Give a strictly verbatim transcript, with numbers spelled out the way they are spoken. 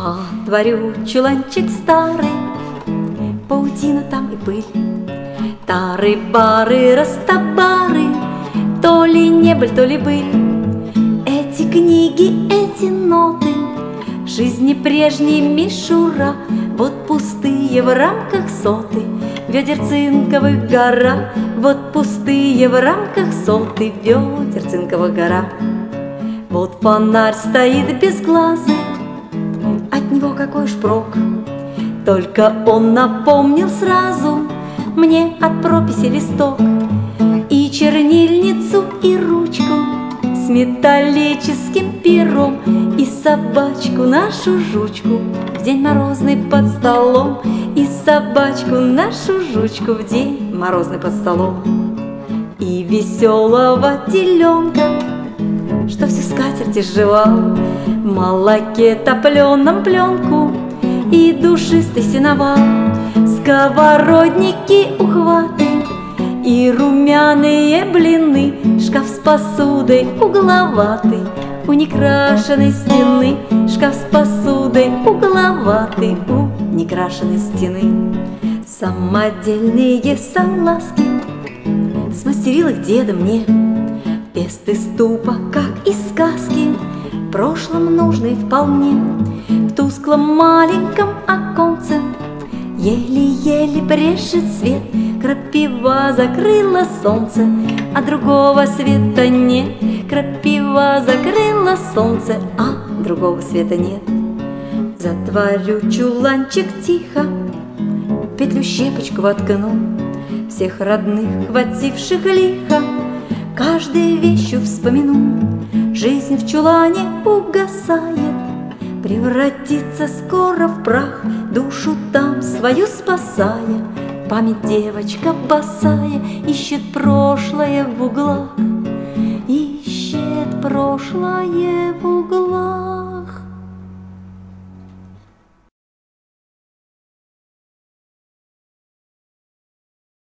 Отворю чуланчик старый, паутина там и пыль, тары-бары, растабары, то ли не быль, то ли быль. Эти книги, эти ноты, жизни прежней мишура, вот пустые в рамках соты, ведер цинковых гора, вот пустые в рамках соты, ведер цинковых гора. Вот фонарь стоит безглазый, от него какой ж прок, только он напомнил сразу мне от прописи листок и чернильницу, и ручку с металлическим пером, и собачку нашу жучку в день морозный под столом, и собачку нашу жучку в день морозный под столом, и веселого теленка, что всю скатерть изживал, в молоке топленом пленку и душистый сеновал, сковородники, ухваты и румяные блины, шкаф с посудой угловатый у некрашенной стены, шкаф с посудой угловатый у некрашенной стены. Самодельные салазки смастерил их деда мне, пест из ступа, как из сказки, в прошлом нужный вполне. В тусклом маленьком оконце еле-еле брешет свет, крапива закрыла солнце, а другого света нет. Крапива закрыла солнце, а другого света нет. Затворю чуланчик тихо, петлю щепочку воткну, всех родных, хвативших лихо, каждой вещью вспомяну. Жизнь в чулане угасает, превратится скоро в прах, душу там свою спасая. Память девочка босая ищет прошлое в углах, ищет прошлое в углах.